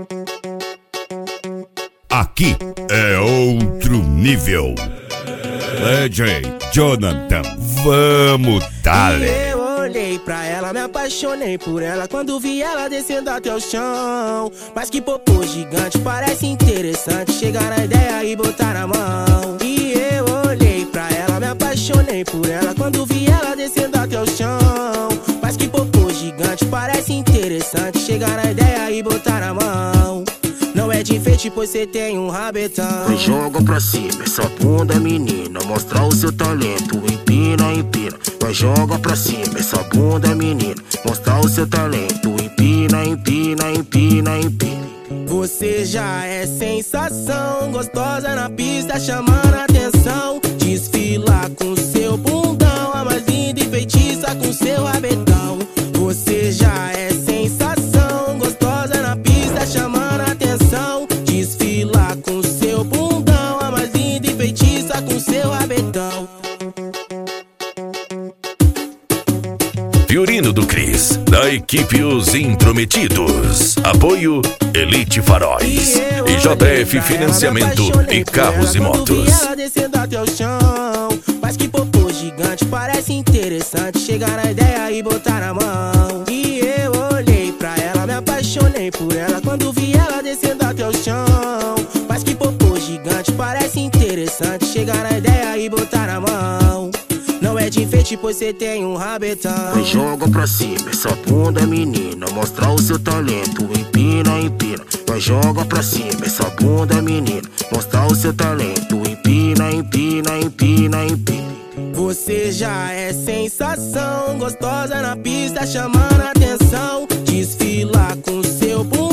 Aqui é outro nível. DJ Jonathan, vamos dale. Eu olhei pra ela, me apaixonei por ela quando vi ela descendo até o chão. Mas que popô gigante, parece interessante chegar na ideia e botar na mão. E eu olhei pra ela, me apaixonei por ela quando vi ela descendo até o chão. Mas que popô gigante, parece interessante chegar na ideia e botar na mão. Não é de enfeite, pois cê tem um rabetão. Vai, joga pra cima essa bunda, menina, mostrar o seu talento. Empina, empina. Vai, joga pra cima essa bunda, menina, mostrar o seu talento. Empina, empina, empina, empina. Você já é sensação, gostosa na pista, chamando atenção. Desfila com seu bundão, a mais linda e feitiça com seu rabetão. Você já é sensação, gostosa na pista, chamando atenção. Desfila com seu bundão, a mais linda e feitiça com seu rabetão. Fiorino do Cris, da equipe Os Intrometidos. Apoio Elite Faróis e JF Financiamento e Carros e Motos. Ela descendo até o chão, mas que popô gigante, parece interessante chegar na ideia e botar na mão. E eu olhei pra ela, me apaixonei por ela quando vi ela descendo até o chão. Mas que popô gigante, parece interessante chegar na ideia e botar na mão. Não é de enfeite, pois cê tem um rabetão. Vai, joga pra cima essa bunda, menina, mostrar o seu talento. Empina, empina. Vai, joga pra cima essa bunda, menina, mostrar o seu talento. Empina, empina, empina, empina. Você já é sensação, gostosa na pista, chamando atenção. Desfila com seu bumbum,